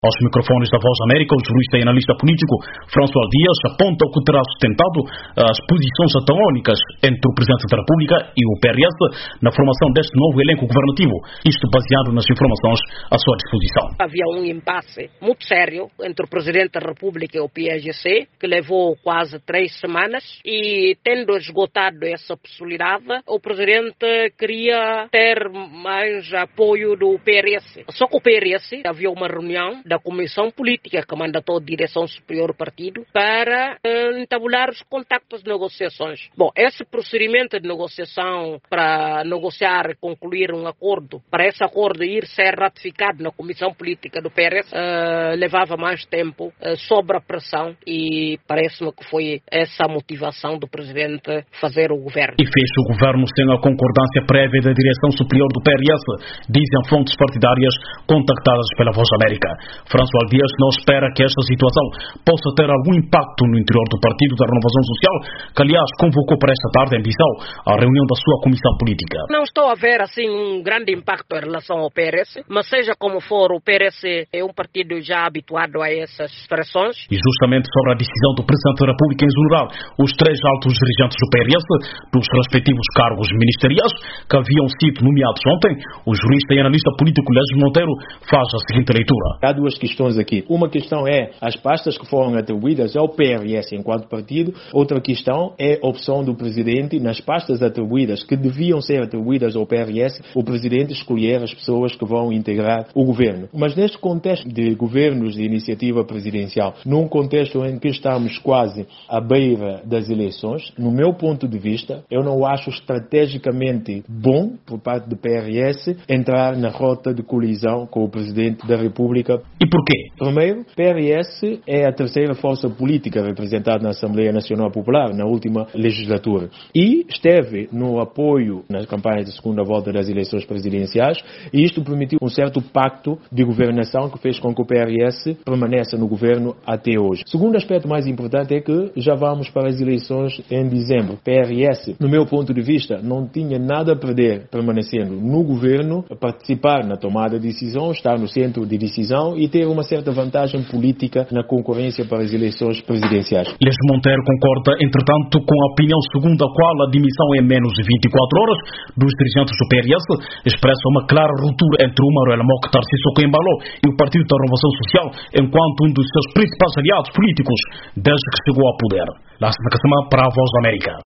Aos microfones da Voz América, o jurista e analista político François Dias aponta o que terá sustentado as posições antagónicas entre o Presidente da República e o PRS na formação deste novo elenco governativo, isto baseado nas informações à sua disposição. Havia um impasse muito sério entre o Presidente da República e o PSGC, que levou quase 3 semanas, e tendo esgotado essa possibilidade, o Presidente queria ter mais apoio do PRS. Só que o PRS havia uma reunião da Comissão Política que mandatou a Direção Superior do Partido para entabular os contactos de negociações. Bom, esse procedimento de negociação para negociar e concluir um acordo, para esse acordo ir ser ratificado na Comissão Política do PRS, levava mais tempo, sob a pressão, e parece-me que foi essa a motivação do Presidente fazer o governo. E fez o governo sem a concordância prévia da Direção Superior do PRS, dizem fontes partidárias contactadas pela Voz América. François Dias não espera que esta situação possa ter algum impacto no interior do Partido da Renovação Social, que aliás convocou para esta tarde em Bissau a reunião da sua comissão política. Não estou a ver assim um grande impacto em relação ao PRS, mas seja como for, o PRS é um partido já habituado a essas expressões. E justamente sobre a decisão do Presidente da República em exonerar os 3 altos dirigentes do PRS dos respectivos cargos ministeriais que haviam sido nomeados ontem, o jurista e analista político Lésio Monteiro faz a seguinte leitura. Há 2 questões aqui. Uma questão é as pastas que foram atribuídas ao PRS enquanto partido. Outra questão é a opção do Presidente nas pastas atribuídas, que deviam ser atribuídas ao PRS, o Presidente escolher as pessoas que vão integrar o governo. Mas neste contexto de governos de iniciativa presidencial, num contexto em que estamos quase à beira das eleições, no meu ponto de vista, eu não acho estrategicamente bom por parte do PRS entrar na rota de colisão com o Presidente da República. E porquê? Primeiro, PRS é a terceira força política representada na Assembleia Nacional Popular na última legislatura e esteve no apoio nas campanhas de segunda volta das eleições presidenciais, e isto permitiu um certo pacto de governação que fez com que o PRS permaneça no governo até hoje. Segundo aspecto mais importante é que já vamos para as eleições em dezembro. PRS, no meu ponto de vista, não tinha nada a perder permanecendo no governo, a participar na tomada de decisão, estar no centro de decisão e ter uma certa vantagem política na concorrência para as eleições presidenciais. Lésio Monteiro concorda, entretanto, com a opinião segundo a qual a demissão em menos de 24 horas dos dirigentes do PRS expressa uma clara ruptura entre o Manuel Mokhtar Sissoko Embalo e o Partido da Renovação Social enquanto um dos seus principais aliados políticos desde que chegou ao poder. Lá se para a Voz da América.